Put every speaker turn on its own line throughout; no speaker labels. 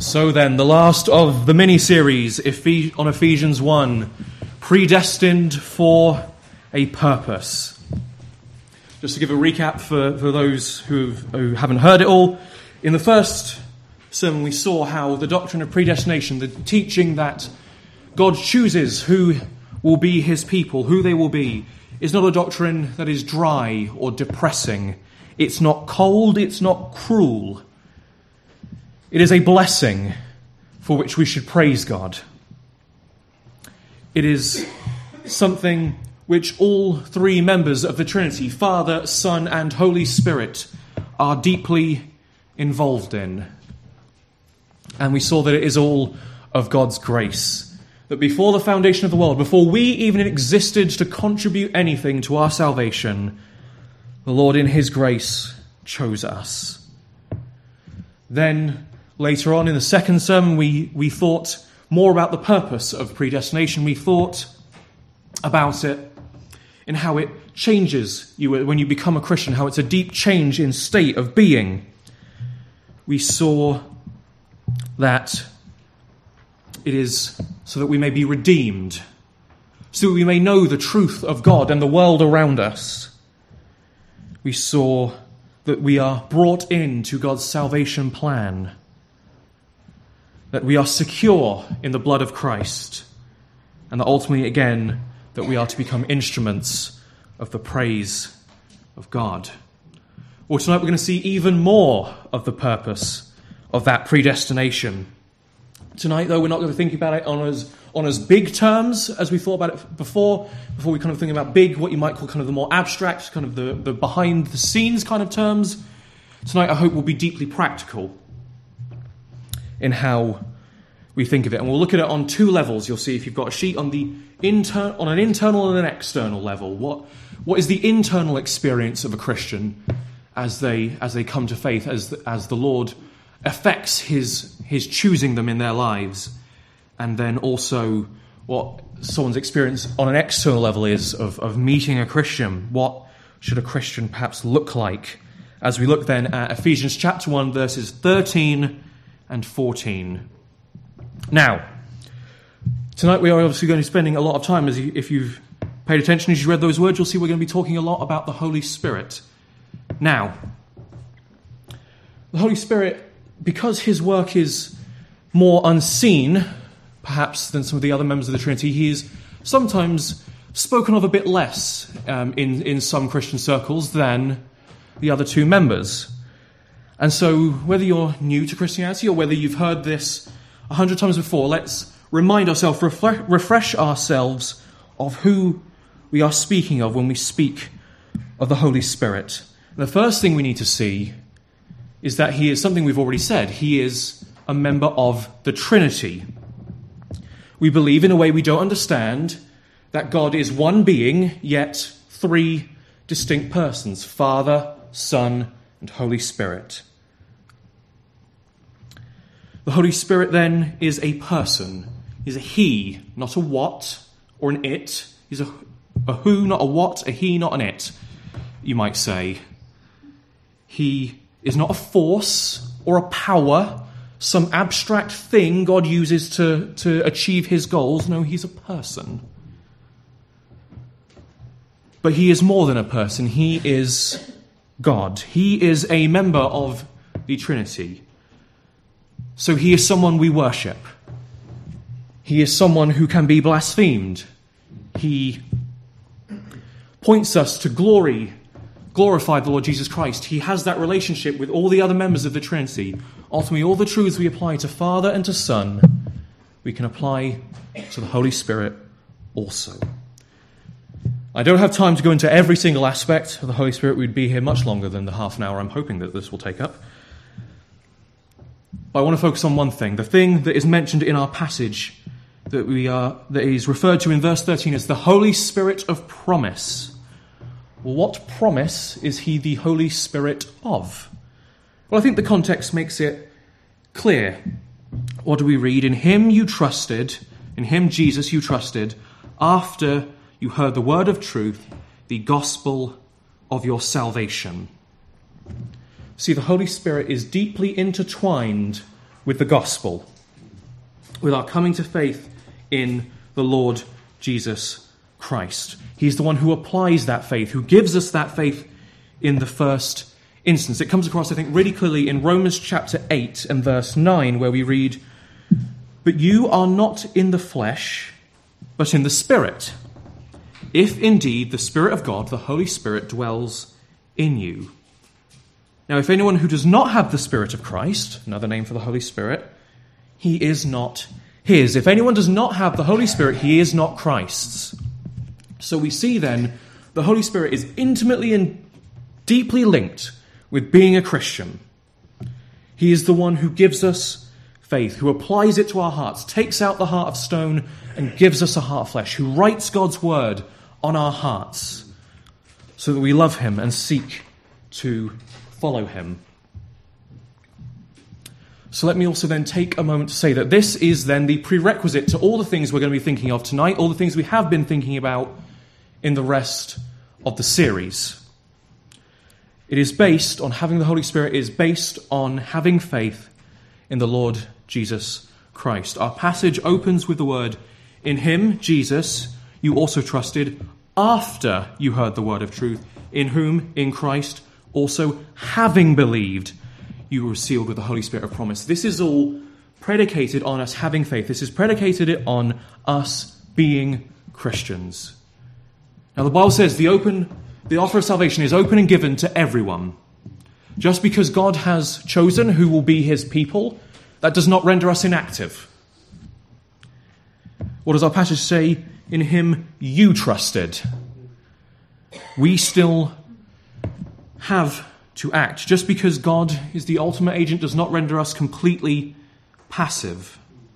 So then, the last of the mini-series on Ephesians 1, predestined for a purpose. Just to give a recap for those who haven't heard it all, in the first sermon we saw how the doctrine of predestination, the teaching that God chooses who will be his people, who they will be, is not a doctrine that is dry or depressing. It's not cold, it's not cruel. It is a blessing for which we should praise God. It is something which all three members of the Trinity, Father, Son, and Holy Spirit, are deeply involved in. And we saw that it is all of God's grace. That before the foundation of the world, before we even existed to contribute anything to our salvation, the Lord in his grace chose us. Then, later on in the second sermon, we thought more about the purpose of predestination. We thought about it in how it changes you when you become a Christian, how it's a deep change in state of being. We saw that it is so that we may be redeemed, so that we may know the truth of God and the world around us. We saw that we are brought into God's salvation plan, that we are secure in the blood of Christ, and that ultimately, again, that we are to become instruments of the praise of God. Well, tonight we're going to see even more of the purpose of that predestination. Tonight, though, we're not going to think about it on as big terms as we thought about it before we kind of think about big, what you might call kind of the more abstract, kind of the behind-the-scenes kind of terms. Tonight, I hope, will be deeply practical in how we think of it. And we'll look at it on two levels. You'll see if you've got a sheet on an internal and an external level. What is the internal experience of a Christian as they come to faith, as the Lord affects his choosing them in their lives? And then also what someone's experience on an external level is of meeting a Christian. What should a Christian perhaps look like? As we look then at Ephesians chapter 1, verses 13 and 14. Now, tonight we are obviously going to be spending a lot of time, if you've paid attention as you read those words, you'll see we're going to be talking a lot about the Holy Spirit. Now, the Holy Spirit, because his work is more unseen, perhaps, than some of the other members of the Trinity, he is sometimes spoken of a bit less in some Christian circles than the other two members. And so, whether you're new to Christianity or whether you've heard this 100 times before, let's remind ourselves, refresh ourselves of who we are speaking of when we speak of the Holy Spirit. And the first thing we need to see is that he is something we've already said. He is a member of the Trinity. We believe, in a way we don't understand, that God is one being, yet three distinct persons: Father, Son, and Holy Spirit. The Holy Spirit, then, is a person. He's a he, not a what or an it. He's a who, not a what, a he, not an it, you might say. He is not a force or a power, some abstract thing God uses to achieve his goals. No, he's a person. But he is more than a person. He is God. He is a member of the Trinity. So he is someone we worship. He is someone who can be blasphemed. He points us to glorify the Lord Jesus Christ. He has that relationship with all the other members of the Trinity. Ultimately, all the truths we apply to Father and to Son, we can apply to the Holy Spirit also. I don't have time to go into every single aspect of the Holy Spirit. We'd be here much longer than the half an hour I'm hoping that this will take up. But I want to focus on one thing. The thing that is mentioned in our passage that is referred to in verse 13 as the Holy Spirit of promise. What promise is he the Holy Spirit of? Well, I think the context makes it clear. What do we read? In him you trusted, in him, Jesus, you trusted, after you heard the word of truth, the gospel of your salvation. See, the Holy Spirit is deeply intertwined with the gospel, with our coming to faith in the Lord Jesus Christ. He's the one who applies that faith, who gives us that faith in the first instance. It comes across, I think, really clearly in Romans chapter 8 and verse 9, where we read, "But you are not in the flesh, but in the Spirit, if indeed the Spirit of God, the Holy Spirit, dwells in you." Now, if anyone who does not have the Spirit of Christ, another name for the Holy Spirit, he is not his. If anyone does not have the Holy Spirit, he is not Christ's. So we see then the Holy Spirit is intimately and deeply linked with being a Christian. He is the one who gives us faith, who applies it to our hearts, takes out the heart of stone and gives us a heart of flesh, who writes God's word on our hearts so that we love him and seek to follow him. So let me also then take a moment to say that this is then the prerequisite to all the things we're going to be thinking of tonight, all the things we have been thinking about in the rest of the series. It is based on having the Holy Spirit, is based on having faith in the Lord Jesus Christ. Our passage opens with the word, "In him, Jesus, you also trusted after you heard the word of truth, in whom, in Christ, also having believed, you were sealed with the Holy Spirit of promise." This is all predicated on us having faith. This is predicated on us being Christians. Now, the Bible says the offer of salvation is open and given to everyone. Just because God has chosen who will be his people, that does not render us inactive. What does our passage say? In him you trusted. We still have to act. Just because God is the ultimate agent does not render us completely passive.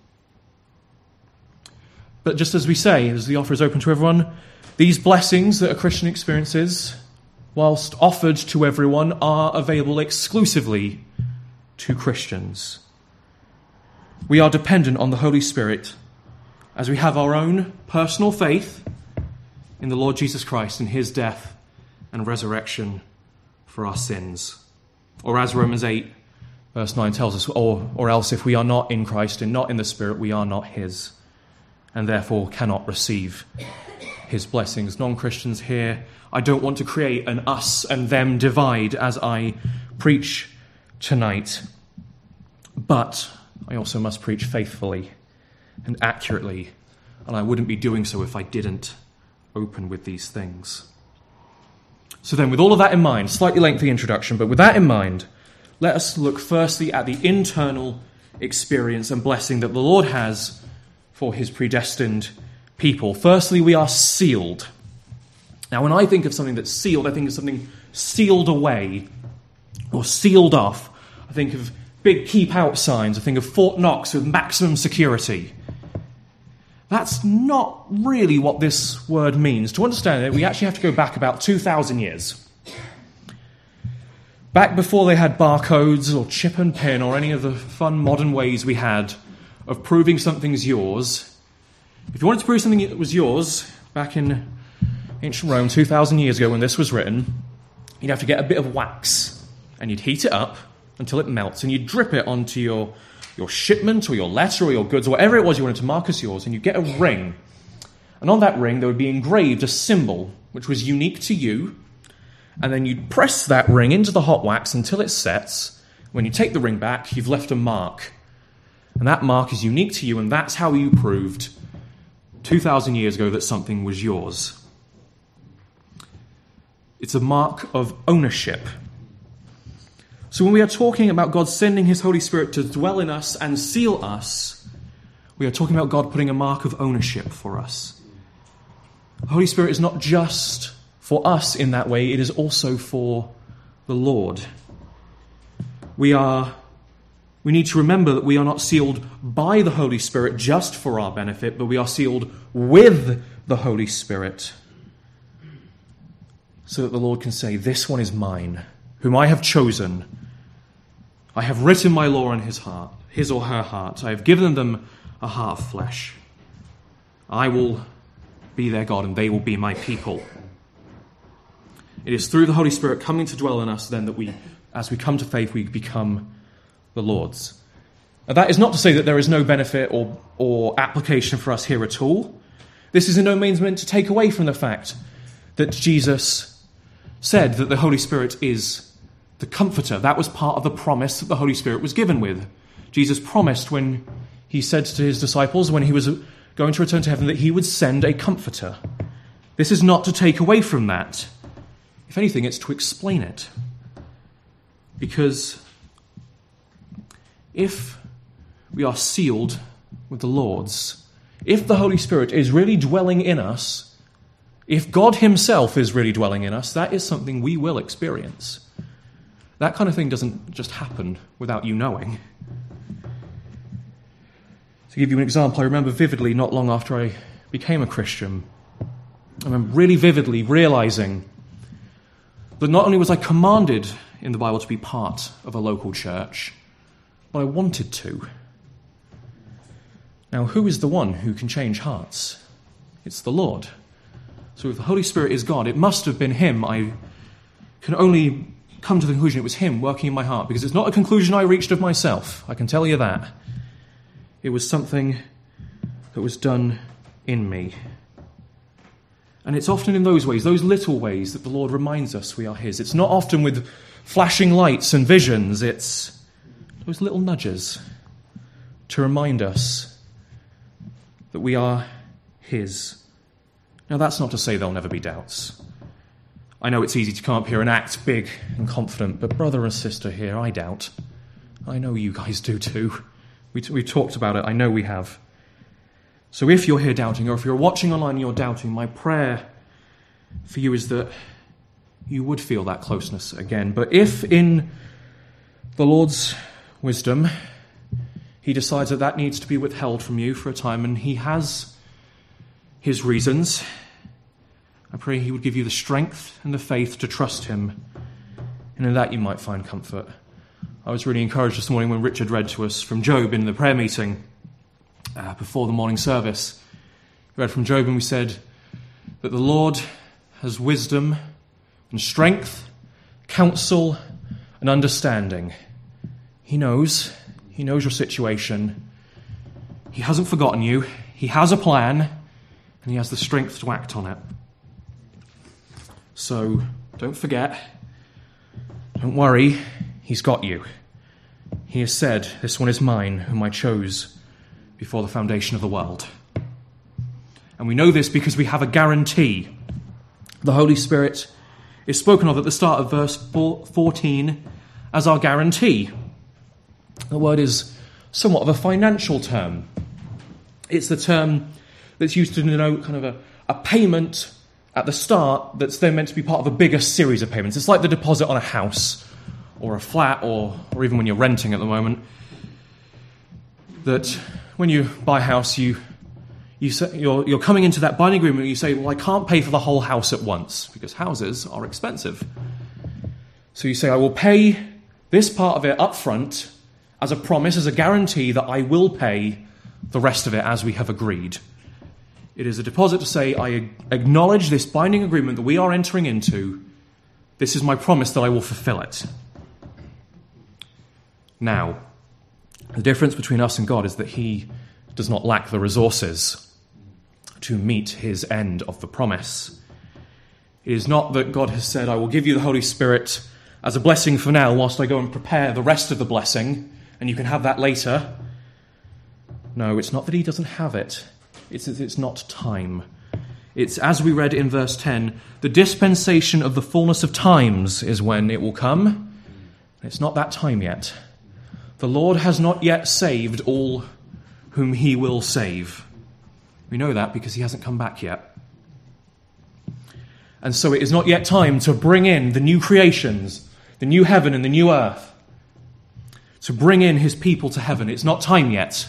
But just as we say, as the offer is open to everyone, these blessings that a Christian experiences, whilst offered to everyone, are available exclusively to Christians. We are dependent on the Holy Spirit as we have our own personal faith in the Lord Jesus Christ and his death and resurrection for our sins. Or as Romans 8 verse 9 tells us, or else if we are not in Christ and not in the Spirit, we are not his, and therefore cannot receive his blessings. Non-Christians here, I don't want to create an us and them divide as I preach tonight, but I also must preach faithfully and accurately, and I wouldn't be doing so if I didn't open with these things. So then, with all of that in mind, slightly lengthy introduction, but with that in mind, let us look firstly at the internal experience and blessing that the Lord has for his predestined people. Firstly, we are sealed. Now, when I think of something that's sealed, I think of something sealed away or sealed off. I think of big keep out signs. I think of Fort Knox with maximum security. That's not really what this word means. To understand it, we actually have to go back about 2,000 years. Back before they had barcodes or chip and pin or any of the fun modern ways we had of proving something's yours. If you wanted to prove something that was yours, back in ancient Rome 2,000 years ago when this was written, you'd have to get a bit of wax and you'd heat it up until it melts and you'd drip it onto your shipment or your letter or your goods or whatever it was you wanted to mark as yours, and you'd get a ring. And on that ring there would be engraved a symbol which was unique to you, and then you'd press that ring into the hot wax until it sets. When you take the ring back, you've left a mark. And that mark is unique to you, and that's how you proved 2,000 years ago that something was yours. It's a mark of ownership. So when we are talking about God sending his Holy Spirit to dwell in us and seal us, we are talking about God putting a mark of ownership for us. The Holy Spirit is not just for us in that way, it is also for the Lord. We need to remember that we are not sealed by the Holy Spirit just for our benefit, but we are sealed with the Holy Spirit so that the Lord can say, "This one is mine, whom I have chosen. I have written my law on his heart, his or her heart. I have given them a heart of flesh. I will be their God and they will be my people." It is through the Holy Spirit coming to dwell in us then that we, as we come to faith, we become the Lord's. Now, that is not to say that there is no benefit or application for us here at all. This is in no means meant to take away from the fact that Jesus said that the Holy Spirit is the Comforter. That was part of the promise that the Holy Spirit was given with. Jesus promised when he said to his disciples, when he was going to return to heaven, that he would send a Comforter. This is not to take away from that. If anything, it's to explain it. Because if we are sealed with the Lord's, if the Holy Spirit is really dwelling in us, if God himself is really dwelling in us, that is something we will experience. That kind of thing doesn't just happen without you knowing. To give you an example, I remember vividly not long after I became a Christian, I remember really vividly realizing that not only was I commanded in the Bible to be part of a local church, but I wanted to. Now, who is the one who can change hearts? It's the Lord. So if the Holy Spirit is God, it must have been him. I can only come to the conclusion it was him working in my heart, because it's not a conclusion I reached of myself. I can tell you that. It was something that was done in me. And it's often in those ways, those little ways, that the Lord reminds us we are his. It's not often with flashing lights and visions. It's those little nudges to remind us that we are his. Now, that's not to say there'll never be doubts. I know it's easy to come up here and act big and confident, but brother and sister here, I doubt. I know you guys do too. We've talked about it. I know we have. So if you're here doubting, or if you're watching online and you're doubting, my prayer for you is that you would feel that closeness again. But if in the Lord's wisdom he decides that that needs to be withheld from you for a time, and he has his reasons, I pray he would give you the strength and the faith to trust him, and in that you might find comfort. I was really encouraged this morning when Richard read to us from Job in the prayer meeting before the morning service. We read from Job and we said that the Lord has wisdom and strength, counsel and understanding. He knows your situation. He hasn't forgotten you. He has a plan, and he has the strength to act on it. So don't forget, don't worry, he's got you. He has said, "This one is mine, whom I chose before the foundation of the world." And we know this because we have a guarantee. The Holy Spirit is spoken of at the start of verse 14 as our guarantee. The word is somewhat of a financial term. It's the term that's used to denote kind of a payment at the start that's then meant to be part of a bigger series of payments. It's like the deposit on a house or a flat or even when you're renting at the moment. That when you buy a house, you're coming into that binding agreement and you say, well, I can't pay for the whole house at once because houses are expensive. So you say, I will pay this part of it up front as a promise, as a guarantee that I will pay the rest of it as we have agreed. It is a deposit to say, I acknowledge this binding agreement that we are entering into. This is my promise that I will fulfill it. Now, the difference between us and God is that he does not lack the resources to meet his end of the promise. It is not that God has said, I will give you the Holy Spirit as a blessing for now whilst I go and prepare the rest of the blessing, and you can have that later. No, it's not that he doesn't have it. It's not time. It's, as we read in verse 10, the dispensation of the fullness of times is when it will come. It's not that time yet. The Lord has not yet saved all whom he will save. We know that because he hasn't come back yet. And so it is not yet time to bring in the new creations, the new heaven and the new earth, to bring in his people to heaven. It's not time yet.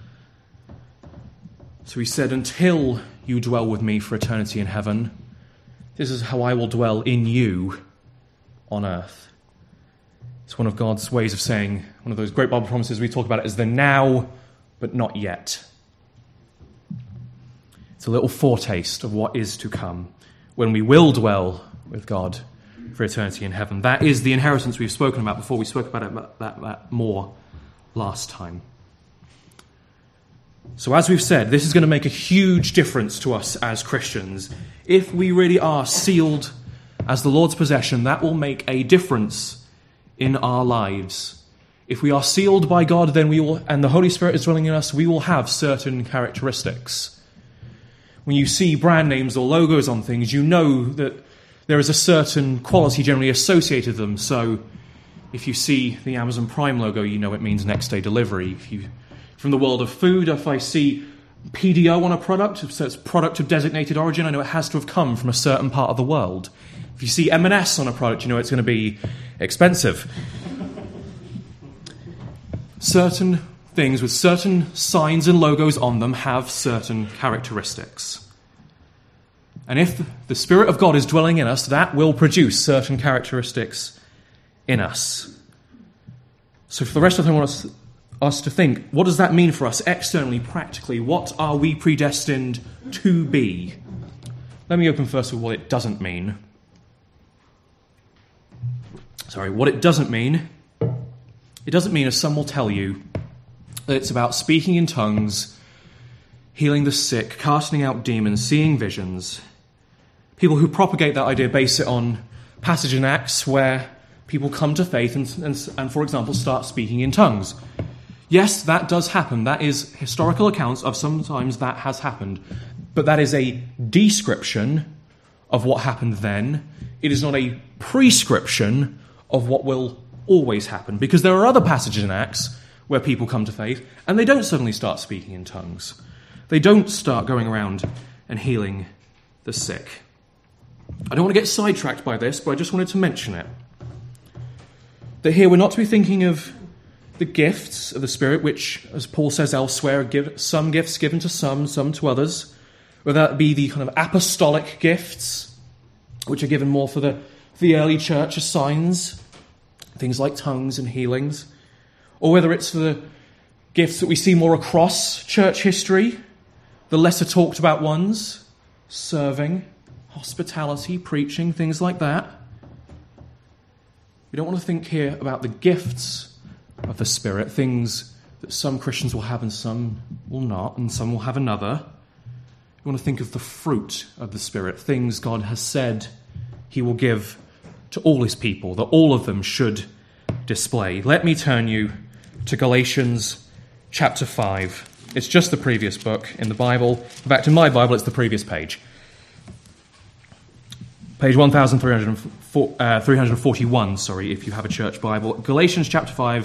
So he said, until you dwell with me for eternity in heaven, this is how I will dwell in you on earth. It's one of God's ways of saying, one of those great Bible promises we talk about it as the now, but not yet. It's a little foretaste of what is to come when we will dwell with God for eternity in heaven. That is the inheritance we've spoken about before. We spoke about it that more last time. So as we've said, this is going to make a huge difference to us as Christians. If we really are sealed as the Lord's possession, that will make a difference in our lives. If we are sealed by God, then we will, and the Holy Spirit is dwelling in us, we will have certain characteristics. When you see brand names or logos on things, you know that there is a certain quality generally associated with them. So if you see the Amazon Prime logo, you know it means next day delivery. From the world of food, if I see PDO on a product, so it's product of designated origin, I know it has to have come from a certain part of the world. If you see M&S on a product, you know it's going to be expensive. Certain things with certain signs and logos on them have certain characteristics. And if the Spirit of God is dwelling in us, that will produce certain characteristics in us. So for the rest of the time, I want us to think, what does that mean for us externally, practically? What are we predestined to be? Let me open first with what it doesn't mean. What it doesn't mean. It doesn't mean, as some will tell you, that it's about speaking in tongues, healing the sick, casting out demons, seeing visions. People who propagate that idea base it on passage in Acts where people come to faith and, for example, start speaking in tongues. Yes, that does happen. That is historical accounts of sometimes that has happened. But that is a description of what happened then. It is not a prescription of what will always happen. Because there are other passages in Acts where people come to faith and they don't suddenly start speaking in tongues. They don't start going around and healing the sick. I don't want to get sidetracked by this, but I just wanted to mention it. That here we're not to be thinking of the gifts of the Spirit, which, as Paul says elsewhere, some gifts given to some to others, whether that be the kind of apostolic gifts, which are given more for the early church as signs, things like tongues and healings, or whether it's for the gifts that we see more across church history, the lesser talked about ones, serving, hospitality, preaching, things like that. We don't want to think here about the gifts of the Spirit, things that some Christians will have and some will not, and some will have another. We want to think of the fruit of the Spirit, things God has said he will give to all his people, that all of them should display. Let me turn you to Galatians chapter 5. It's just the previous book in the Bible. In fact, in my Bible, it's the previous page. Page 1341, if you have a church Bible. Galatians chapter 5,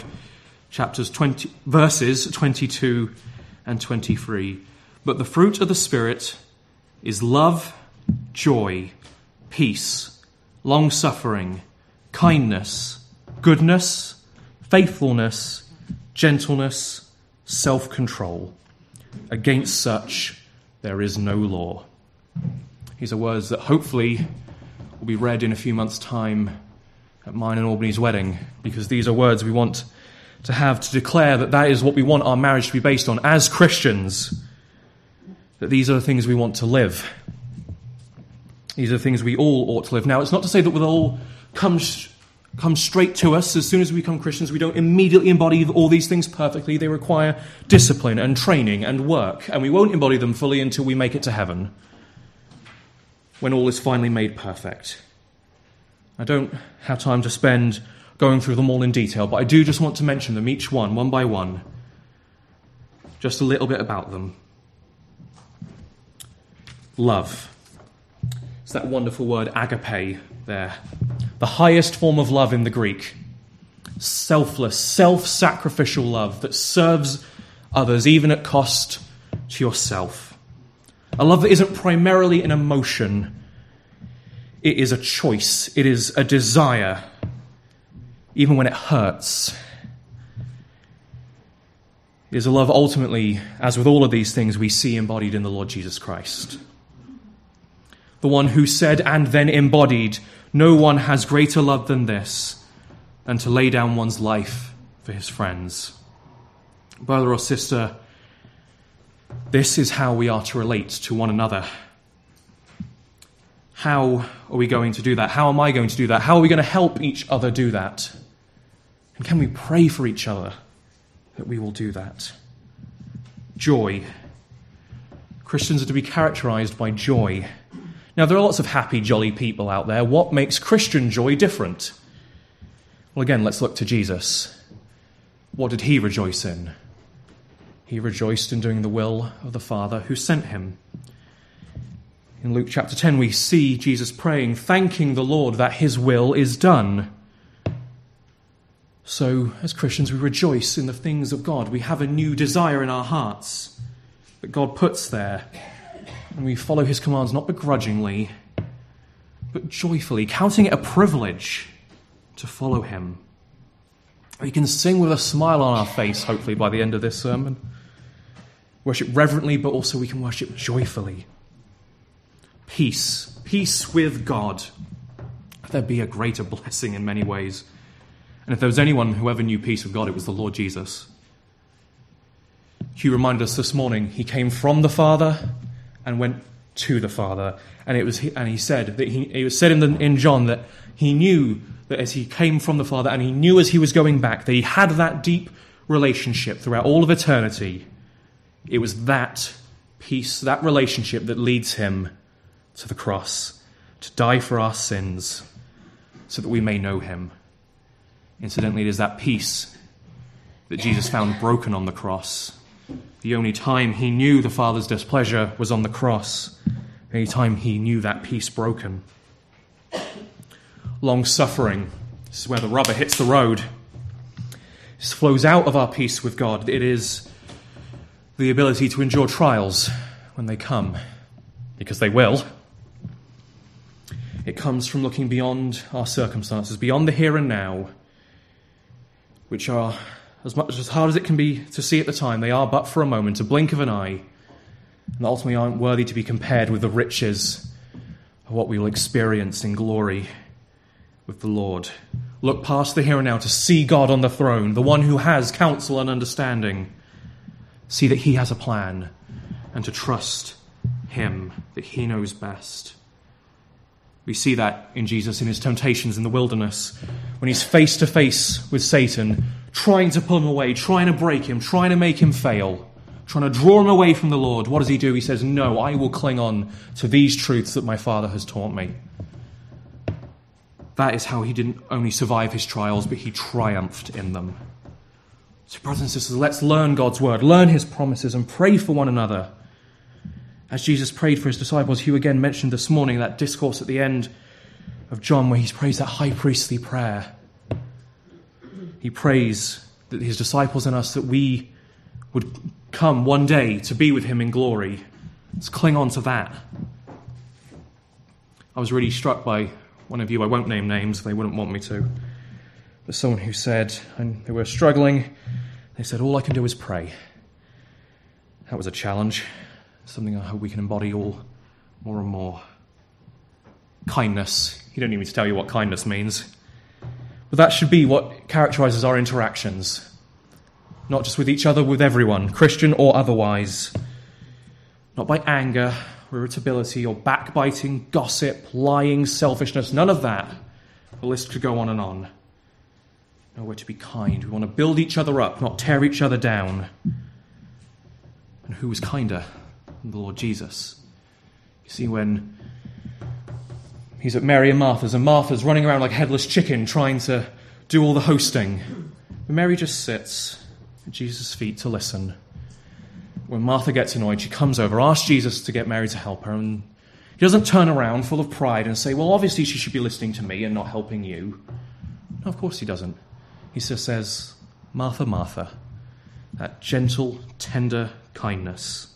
verses 22 and 23. But the fruit of the Spirit is love, joy, peace, long-suffering, kindness, goodness, faithfulness, gentleness, self-control. Against such there is no law. These are words that hopefully will be read in a few months' time at mine and Albany's wedding, because these are words we want to have to declare that is what we want our marriage to be based on as Christians, that these are the things we want to live. These are the things we all ought to live. Now, it's not to say that we'll all come straight to us as soon as we become Christians. We don't immediately embody all these things perfectly. They require discipline and training and work, and we won't embody them fully until we make it to heaven, when all is finally made perfect. I don't have time to spend going through them all in detail, but I do just want to mention them, each one by one, just a little bit about them. Love. It's that wonderful word agape there. The highest form of love in the Greek. Selfless, self-sacrificial love that serves others, even at cost to yourself. A love that isn't primarily an emotion. It is a choice. It is a desire, even when it hurts. It is a love ultimately, as with all of these things, we see embodied in the Lord Jesus Christ. The one who said and then embodied, "No one has greater love than this, than to lay down one's life for his friends." Brother or sister, this is how we are to relate to one another. How are we going to do that? How am I going to do that? How are we going to help each other do that? And can we pray for each other that we will do that? joy. Christians are to be characterized by joy. Now, there are lots of happy, jolly people out there. What makes Christian joy different? Well, again, let's look to Jesus. What did he rejoice in? He rejoiced in doing the will of the Father who sent him. In Luke chapter 10, we see Jesus praying, thanking the Lord that his will is done. So, as Christians, we rejoice in the things of God. We have a new desire in our hearts that God puts there. And we follow his commands not begrudgingly, but joyfully, counting it a privilege to follow him. We can sing with a smile on our face, hopefully, by the end of this sermon. Worship reverently, but also we can worship joyfully. Peace. Peace with God. If there be a greater blessing in many ways. And if there was anyone who ever knew peace with God, it was the Lord Jesus. Hugh reminded us this morning, he came from the Father and went to the Father. And he said that it was said in John that he knew that as he came from the Father and he knew as he was going back that he had that deep relationship throughout all of eternity. It was that peace, that relationship that leads him to the cross, to die for our sins, so that we may know him. Incidentally, it is that peace that Jesus found broken on the cross. The only time he knew the Father's displeasure was on the cross. The only time he knew that peace broken. Long-suffering. This is where the rubber hits the road. This flows out of our peace with God. It is the ability to endure trials when they come, because they will. It comes from looking beyond our circumstances, beyond the here and now, which are as hard as it can be to see at the time. They are but for a moment, a blink of an eye, and ultimately aren't worthy to be compared with the riches of what we will experience in glory with the Lord. Look past the here and now to see God on the throne, the one who has counsel and understanding. See that he has a plan, and to trust him, that he knows best. We see that in Jesus in his temptations in the wilderness, when he's face to face with Satan, trying to pull him away, trying to break him, trying to make him fail, trying to draw him away from the Lord. What does he do? He says, no, I will cling on to these truths that my Father has taught me. That is how he didn't only survive his trials, but he triumphed in them. So, brothers and sisters, let's learn God's word, learn his promises, and pray for one another. As Jesus prayed for his disciples, Hugh again mentioned this morning that discourse at the end of John where he prays that high priestly prayer. He prays that his disciples and us, that we would come one day to be with him in glory. Let's cling on to that. I was really struck by one of you, I won't name names, they wouldn't want me to, but someone who said, and they were struggling, they said, all I can do is pray. That was a challenge. Something I hope we can embody all more and more. Kindness. You don't need me to tell you what kindness means. But that should be what characterizes our interactions. Not just with each other, with everyone, Christian or otherwise. Not by anger, or irritability, or backbiting, gossip, lying, selfishness, none of that. The list could go on and on. No, we're to be kind. We want to build each other up, not tear each other down. And who was kinder? The Lord Jesus. You see, when he's at Mary and Martha's running around like a headless chicken trying to do all the hosting. But Mary just sits at Jesus' feet to listen. When Martha gets annoyed, she comes over, asks Jesus to get Mary to help her, and he doesn't turn around full of pride and say, well, obviously she should be listening to me and not helping you. No, of course he doesn't. He just says, Martha, Martha, that gentle, tender kindness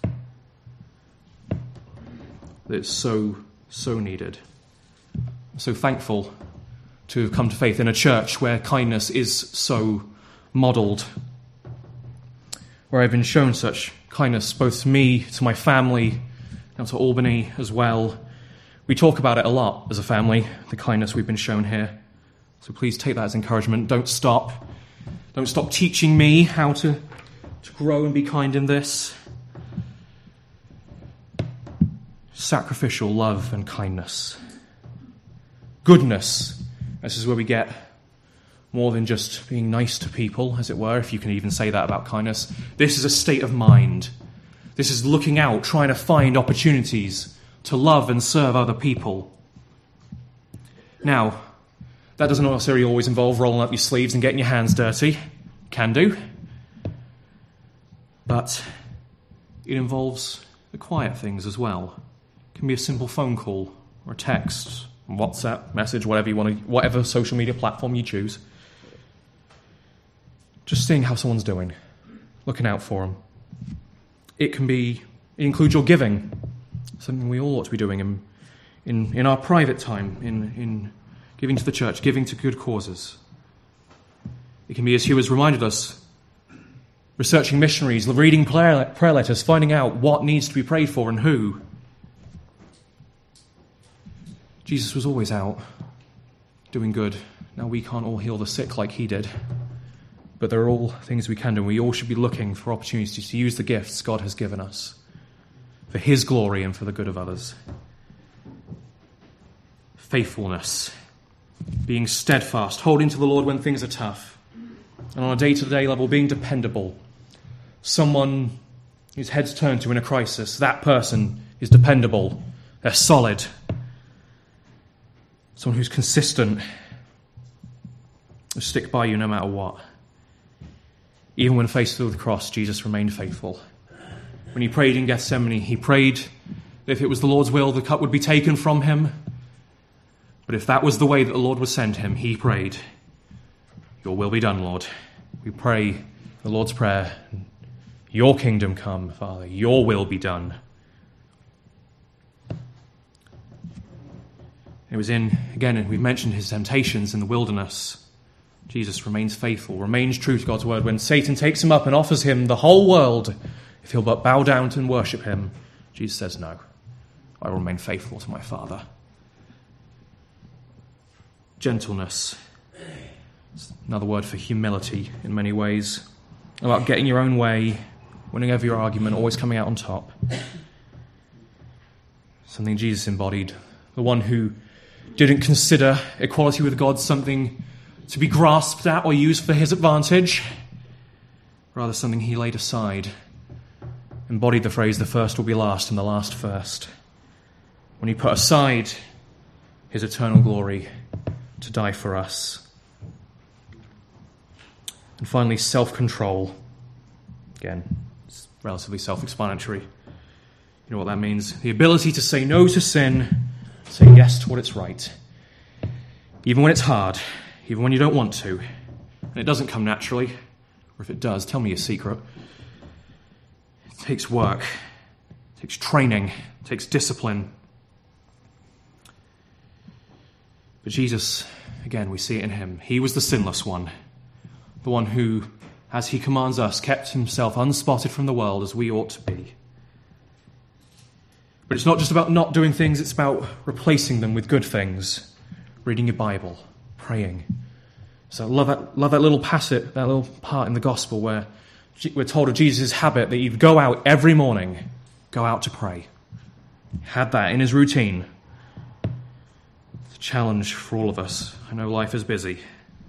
that's so needed. I'm so thankful to have come to faith in a church where kindness is so modelled, where I've been shown such kindness both to me, to my family, and to Albany as well. We talk about it a lot as a family, the kindness we've been shown here. So please take that as encouragement. Don't stop. Don't stop teaching me how to grow and be kind in this. Sacrificial love and kindness. Goodness. This is where we get more than just being nice to people, as it were, if you can even say that about kindness. This is a state of mind. This is looking out, trying to find opportunities to love and serve other people. Now, that doesn't necessarily always involve rolling up your sleeves and getting your hands dirty. Can do. But it involves the quiet things as well. It can be a simple phone call or a text, WhatsApp message, whatever social media platform you choose. Just seeing how someone's doing, looking out for them. It includes your giving, something we all ought to be doing in our private time, in giving to the church, giving to good causes. It can be, as Hugh has reminded us, researching missionaries, reading prayer letters, finding out what needs to be prayed for and who. Jesus was always out doing good. Now, we can't all heal the sick like he did, but there are all things we can do. We all should be looking for opportunities to use the gifts God has given us for his glory and for the good of others. Faithfulness, being steadfast, holding to the Lord when things are tough, and on a day-to-day level, being dependable. Someone whose head's turned to in a crisis, that person is dependable. They're solid. Someone who's consistent. They'll stick by you no matter what. Even when faced with the cross, Jesus remained faithful. When he prayed in Gethsemane, he prayed that if it was the Lord's will, the cup would be taken from him. But if that was the way that the Lord would send him, he prayed, "Your will be done, Lord." We pray the Lord's Prayer, "Your kingdom come, Father, your will be done." It was again, we've mentioned his temptations in the wilderness. Jesus remains faithful, remains true to God's word. When Satan takes him up and offers him the whole world, if he'll but bow down and worship him, Jesus says, "No, I will remain faithful to my Father." Gentleness. It's another word for humility in many ways. About getting your own way, winning over your argument, always coming out on top. Something Jesus embodied. The one who didn't consider equality with God something to be grasped at or used for his advantage. Rather, something he laid aside. Embodied the phrase, "the first will be last and the last first." When he put aside his eternal glory to die for us. And finally, self-control. Again, it's relatively self-explanatory. You know what that means. The ability to say no to sin, say yes to what is right. Even when it's hard, even when you don't want to. And it doesn't come naturally. Or if it does, tell me your secret. It takes work. It takes training. It takes discipline. But Jesus, again, we see it in him. He was the sinless one. The one who, as he commands us, kept himself unspotted from the world as we ought to be. But it's not just about not doing things, it's about replacing them with good things. Reading your Bible, praying. So I love that little passage, that little part in the gospel where we're told of Jesus' habit that he'd go out every morning, go out to pray. He had that in his routine. It's a challenge for all of us. I know life is busy.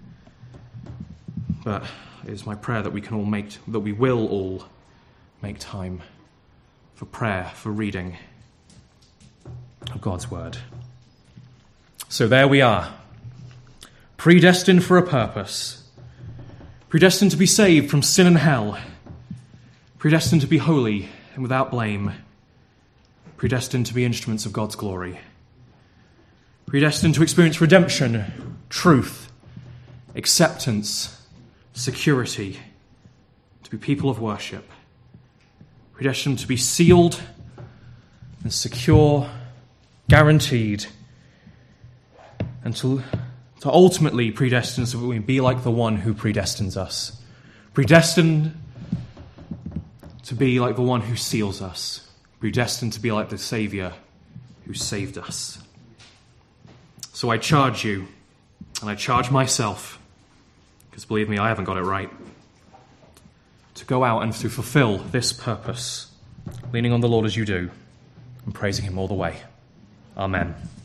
But it is my prayer that we will all make time for prayer, for reading of God's word. So there we are, predestined for a purpose, predestined to be saved from sin and hell, predestined to be holy and without blame, predestined to be instruments of God's glory, predestined to experience redemption, truth, acceptance, security, to be people of worship, predestined to be sealed and secure, guaranteed, and to ultimately predestined so that we be like the one who predestines us, predestined to be like the one who seals us, predestined to be like the Saviour who saved us. So I charge you, and I charge myself, because believe me, I haven't got it right, to go out and to fulfill this purpose, leaning on the Lord as you do, and praising him all the way. Amen.